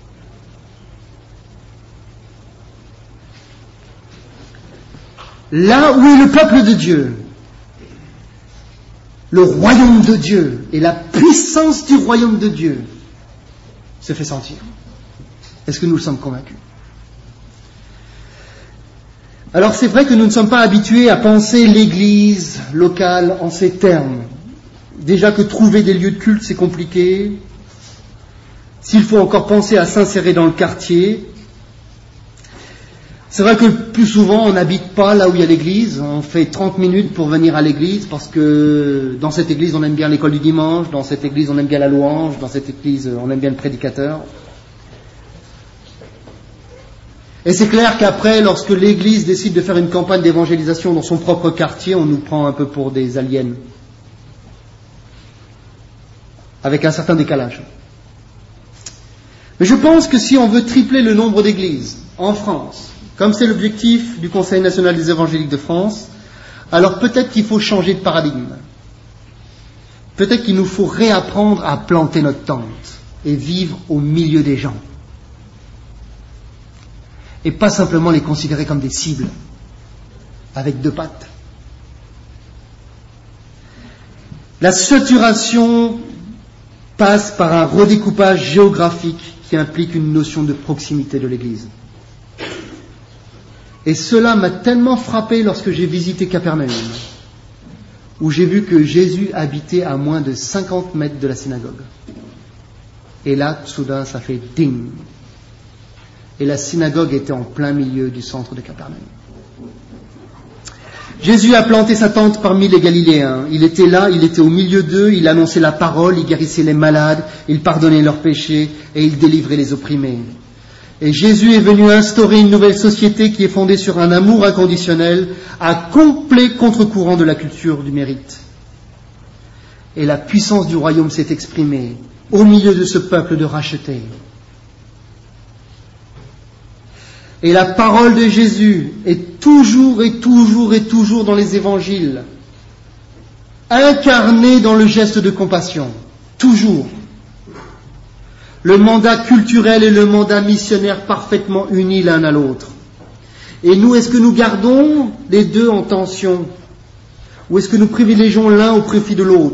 Là où est le peuple de Dieu, le royaume de Dieu et la puissance du royaume de Dieu se fait sentir. Est-ce que nous le sommes convaincus ? Alors c'est vrai que nous ne sommes pas habitués à penser l'Église locale en ces termes. Déjà que trouver des lieux de culte c'est compliqué. S'il faut encore penser à s'insérer dans le quartier. C'est vrai que plus souvent on n'habite pas là où il y a l'église, on fait trente minutes pour venir à l'église parce que dans cette église on aime bien l'école du dimanche, dans cette église on aime bien la louange, dans cette église on aime bien le prédicateur. Et c'est clair qu'après, lorsque l'église décide de faire une campagne d'évangélisation dans son propre quartier, on nous prend un peu pour des aliens, avec un certain décalage. Mais je pense que si on veut tripler le nombre d'églises en France, comme c'est l'objectif du Conseil national des évangéliques de France, alors peut-être qu'il faut changer de paradigme. Peut-être qu'il nous faut réapprendre à planter notre tente et vivre au milieu des gens. Et pas simplement les considérer comme des cibles, avec deux pattes. La saturation passe par un redécoupage géographique qui implique une notion de proximité de l'Église. Et cela m'a tellement frappé lorsque j'ai visité Capernaum, où j'ai vu que Jésus habitait à moins de cinquante mètres de la synagogue. Et là, soudain, ça fait ding. Et la synagogue était en plein milieu du centre de Capernaum. Jésus a planté sa tente parmi les Galiléens. Il était là, il était au milieu d'eux, il annonçait la parole, il guérissait les malades, il pardonnait leurs péchés et il délivrait les opprimés. Et Jésus est venu instaurer une nouvelle société qui est fondée sur un amour inconditionnel, à complet contre-courant de la culture du mérite. Et la puissance du royaume s'est exprimée au milieu de ce peuple de rachetés. Et la parole de Jésus est toujours et toujours et toujours dans les évangiles, incarnée dans le geste de compassion, toujours. Le mandat culturel et le mandat missionnaire parfaitement unis l'un à l'autre. Et nous, est-ce que nous gardons les deux en tension ? Ou est-ce que nous privilégions l'un au profit de l'autre ?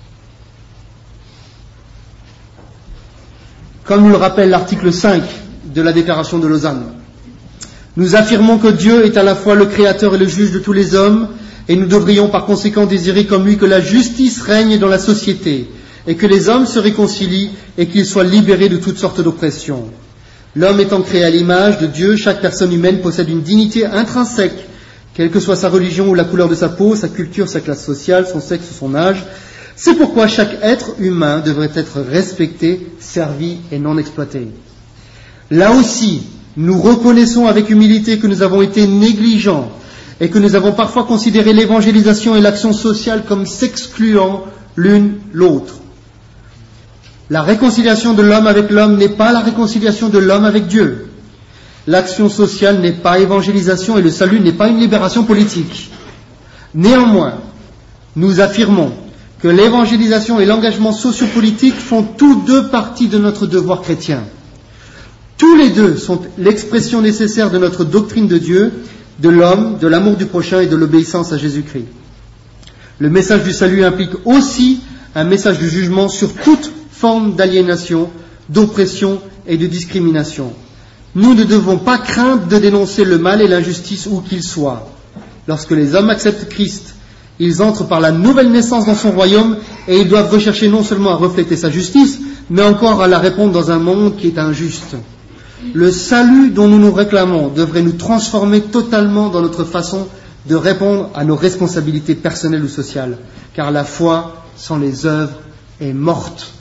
Comme nous le rappelle l'article cinq de la Déclaration de Lausanne. Nous affirmons que Dieu est à la fois le créateur et le juge de tous les hommes, et nous devrions par conséquent désirer comme lui que la justice règne dans la société, et que les hommes se réconcilient et qu'ils soient libérés de toutes sortes d'oppressions. L'homme étant créé à l'image de Dieu, chaque personne humaine possède une dignité intrinsèque, quelle que soit sa religion ou la couleur de sa peau, sa culture, sa classe sociale, son sexe ou son âge. C'est pourquoi chaque être humain devrait être respecté, servi et non exploité. Là aussi, nous reconnaissons avec humilité que nous avons été négligents et que nous avons parfois considéré l'évangélisation et l'action sociale comme s'excluant l'une l'autre. La réconciliation de l'homme avec l'homme n'est pas la réconciliation de l'homme avec Dieu. L'action sociale n'est pas évangélisation et le salut n'est pas une libération politique. Néanmoins, nous affirmons que l'évangélisation et l'engagement sociopolitique font tous deux partie de notre devoir chrétien. Tous les deux sont l'expression nécessaire de notre doctrine de Dieu, de l'homme, de l'amour du prochain et de l'obéissance à Jésus-Christ. Le message du salut implique aussi un message de jugement sur toute forme d'aliénation, d'oppression et de discrimination. Nous ne devons pas craindre de dénoncer le mal et l'injustice où qu'il soit. Lorsque les hommes acceptent Christ, ils entrent par la nouvelle naissance dans son royaume et ils doivent rechercher non seulement à refléter sa justice, mais encore à la répondre dans un monde qui est injuste. Le salut dont nous nous réclamons devrait nous transformer totalement dans notre façon de répondre à nos responsabilités personnelles ou sociales, car la foi sans les œuvres est morte.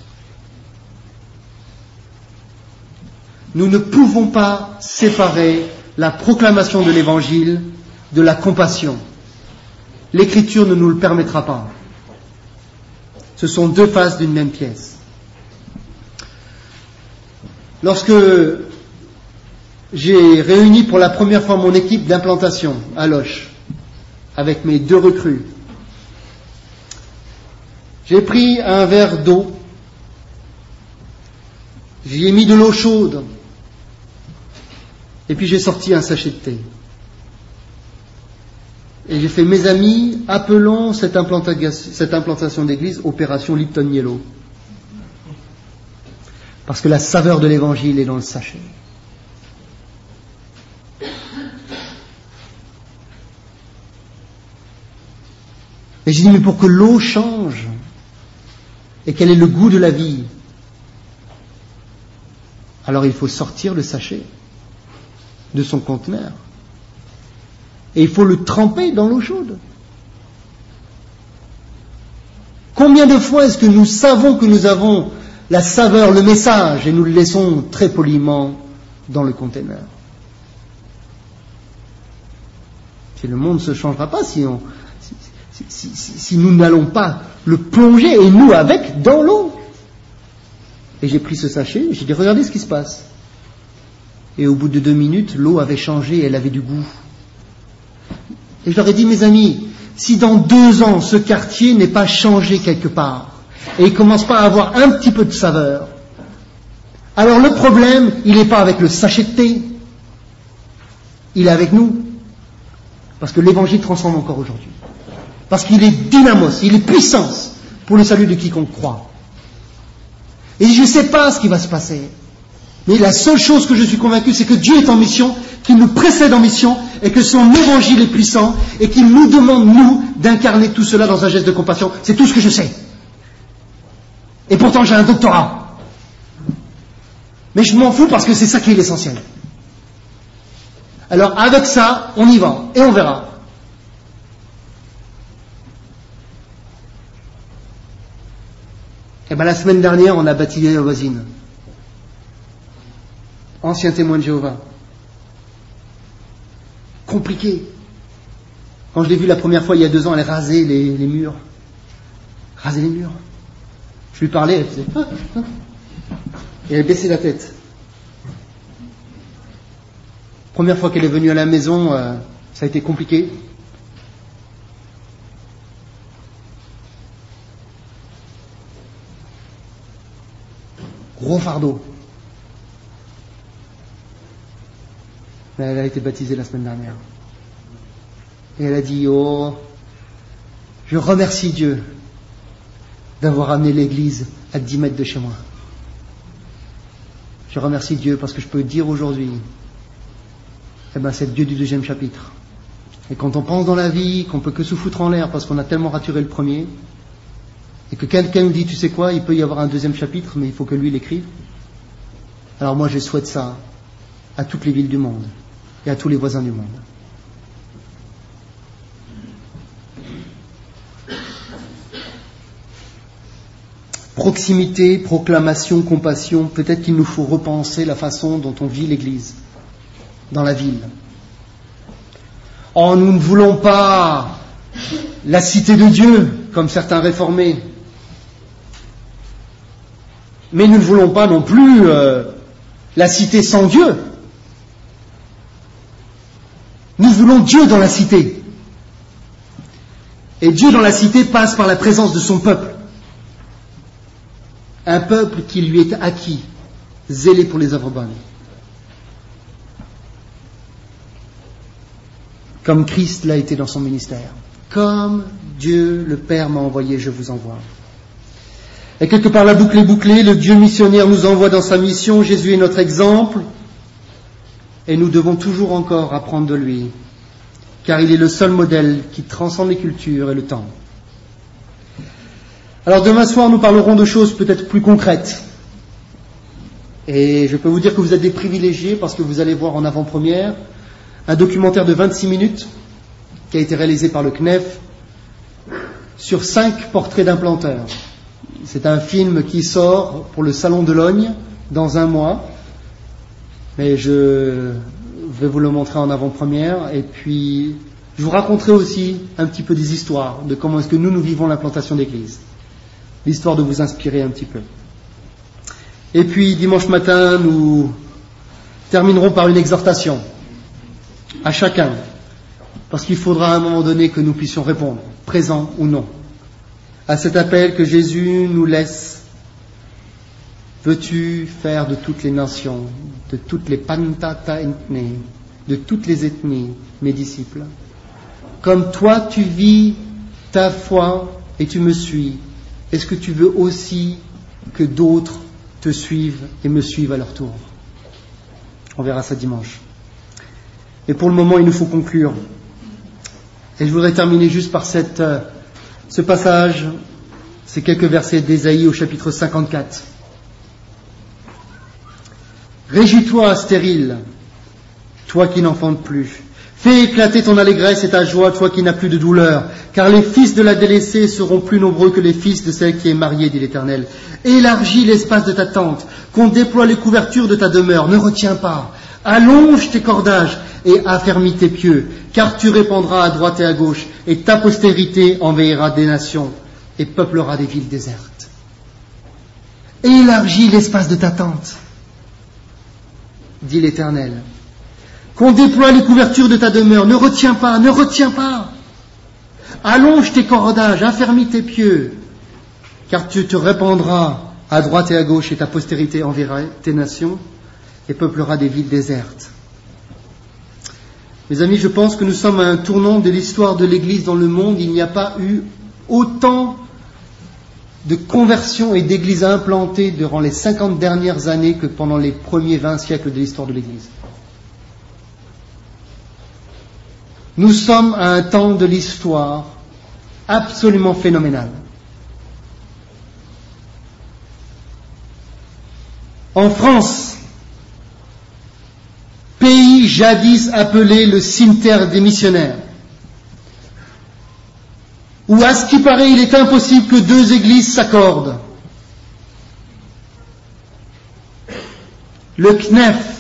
Nous ne pouvons pas séparer la proclamation de l'Évangile de la compassion. L'Écriture ne nous le permettra pas. Ce sont deux faces d'une même pièce. Lorsque j'ai réuni pour la première fois mon équipe d'implantation à Loches, avec mes deux recrues, j'ai pris un verre d'eau, j'y ai mis de l'eau chaude, et puis j'ai sorti un sachet de thé. Et j'ai fait, mes amis, appelons cette implantation, cette implantation d'église Opération Lipton Yellow. Parce que la saveur de l'évangile est dans le sachet. Et j'ai dit, mais pour que l'eau change et qu'elle ait le goût de la vie, alors il faut sortir le sachet de son conteneur. Et il faut le tremper dans l'eau chaude. Combien de fois est-ce que nous savons que nous avons la saveur, le message, et nous le laissons très poliment dans le conteneur? Si le monde ne se changera pas, si, on, si, si, si, si nous n'allons pas le plonger, et nous avec, dans l'eau. Et j'ai pris ce sachet, j'ai dit, regardez ce qui se passe. Et au bout de deux minutes, l'eau avait changé et elle avait du goût. Et je leur ai dit, mes amis, si dans deux ans, ce quartier n'est pas changé quelque part, et il ne commence pas à avoir un petit peu de saveur, alors le problème, il n'est pas avec le sachet de thé, il est avec nous. Parce que l'évangile transforme encore aujourd'hui. Parce qu'il est dynamos, il est puissance pour le salut de quiconque croit. Et je ne sais pas ce qui va se passer. Mais la seule chose que je suis convaincu, c'est que Dieu est en mission, qu'il nous précède en mission, et que son évangile est puissant, et qu'il nous demande, nous, d'incarner tout cela dans un geste de compassion. C'est tout ce que je sais. Et pourtant, j'ai un doctorat. Mais je m'en fous parce que c'est ça qui est l'essentiel. Alors, avec ça, on y va, et on verra. Et bien, la semaine dernière, on a baptisé la voisine. Ancien témoin de Jéhovah. Compliqué. Quand je l'ai vue la première fois, il y a deux ans, elle rasait les, les murs. Rasait les murs. Je lui parlais, elle faisait... Ah, ah. Et elle baissait la tête. Première fois qu'elle est venue à la maison, euh, ça a été compliqué. Gros fardeau. Mais elle a été baptisée la semaine dernière. Et elle a dit, oh, je remercie Dieu d'avoir amené l'église à dix mètres de chez moi. Je remercie Dieu parce que je peux dire aujourd'hui, eh ben, c'est Dieu du deuxième chapitre. Et quand on pense dans la vie qu'on peut que se foutre en l'air parce qu'on a tellement raturé le premier, et que quelqu'un nous dit, tu sais quoi, il peut y avoir un deuxième chapitre, mais il faut que lui l'écrive. Alors moi, je souhaite ça à toutes les villes du monde et à tous les voisins du monde. Proximité, proclamation, compassion, peut-être qu'il nous faut repenser la façon dont on vit l'Église dans la ville. Oh, nous ne voulons pas la cité de Dieu, comme certains réformés. Mais nous ne voulons pas non plus euh, la cité sans Dieu. Nous voulons Dieu dans la cité. Et Dieu dans la cité passe par la présence de son peuple. Un peuple qui lui est acquis, zélé pour les œuvres bonnes. Comme Christ l'a été dans son ministère. Comme Dieu le Père m'a envoyé, je vous envoie. Et quelque part la boucle est bouclée, le Dieu missionnaire nous envoie dans sa mission, Jésus est notre exemple, et nous devons toujours encore apprendre de lui, car il est le seul modèle qui transcende les cultures et le temps. Alors demain soir, nous parlerons de choses peut-être plus concrètes. Et je peux vous dire que vous êtes des privilégiés parce que vous allez voir en avant-première un documentaire de vingt-six minutes qui a été réalisé par le C N E F sur cinq portraits d'implanteurs. C'est un film qui sort pour le Salon de Logne dans un mois. Mais je vais vous le montrer en avant-première. Et puis, je vous raconterai aussi un petit peu des histoires de comment est-ce que nous, nous vivons l'implantation d'église. L'histoire de vous inspirer un petit peu. Et puis, dimanche matin, nous terminerons par une exhortation à chacun. Parce qu'il faudra à un moment donné que nous puissions répondre, présent ou non, à cet appel que Jésus nous laisse. Veux-tu faire de toutes les nations, de toutes les pantata ethnies, de toutes les ethnies, mes disciples? Comme toi tu vis ta foi et tu me suis, est-ce que tu veux aussi que d'autres te suivent et me suivent à leur tour? On verra ça dimanche. Et pour le moment, il nous faut conclure. Et je voudrais terminer juste par cette, euh, ce passage, ces quelques versets d'Ésaïe au chapitre cinquante-quatre. Réjouis-toi, stérile, toi qui n'enfantes plus. Fais éclater ton allégresse et ta joie, toi qui n'as plus de douleur, car les fils de la délaissée seront plus nombreux que les fils de celle qui est mariée, dit l'Éternel. Élargis l'espace de ta tente, qu'on déploie les couvertures de ta demeure, ne retiens pas. Allonge tes cordages et affermis tes pieux, car tu répandras à droite et à gauche, et ta postérité envahira des nations et peuplera des villes désertes. Élargis l'espace de ta tente, dit l'Éternel. Qu'on déploie les couvertures de ta demeure, ne retiens pas, ne retiens pas. Allonge tes cordages, affermis tes pieux, car tu te répandras à droite et à gauche, et ta postérité enverra tes nations et peuplera des villes désertes. Mes amis, je pense que nous sommes à un tournant de l'histoire de l'Église dans le monde. Il n'y a pas eu autant de conversions et d'églises implantées durant les cinquante dernières années que pendant les premiers vingt siècles de l'histoire de l'Église. Nous sommes à un temps de l'histoire absolument phénoménal. En France, pays jadis appelé le cimetière des missionnaires, où à ce qui paraît il est impossible que deux églises s'accordent, le C N E F,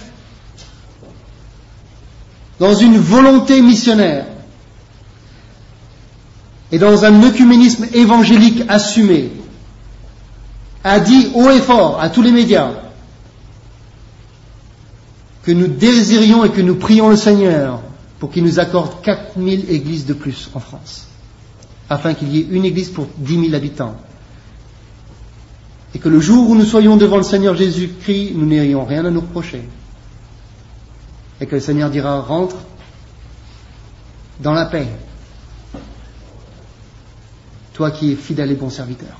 dans une volonté missionnaire et dans un œcuménisme évangélique assumé, a dit haut et fort à tous les médias que nous désirions et que nous prions le Seigneur pour qu'il nous accorde quatre mille églises de plus en France, afin qu'il y ait une église pour dix mille habitants. Et que le jour où nous soyons devant le Seigneur Jésus-Christ, nous n'ayons rien à nous reprocher. Et que le Seigneur dira, rentre dans la paix, toi qui es fidèle et bon serviteur.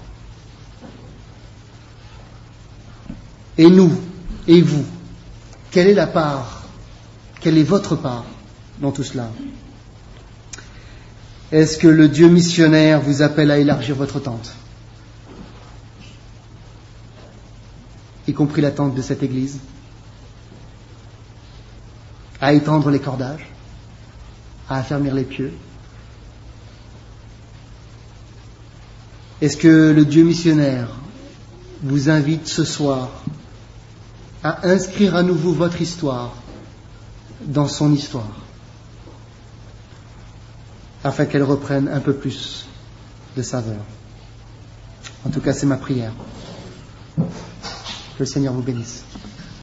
Et nous, et vous, quelle est la part, quelle est votre part dans tout cela? Est-ce que le Dieu missionnaire vous appelle à élargir votre tente, y compris la tente de cette église, à étendre les cordages, à affermir les pieux? Est-ce que le Dieu missionnaire vous invite ce soir à inscrire à nouveau votre histoire dans son histoire, afin qu'elle reprenne un peu plus de saveur? En tout cas, c'est ma prière. Que le Seigneur vous bénisse.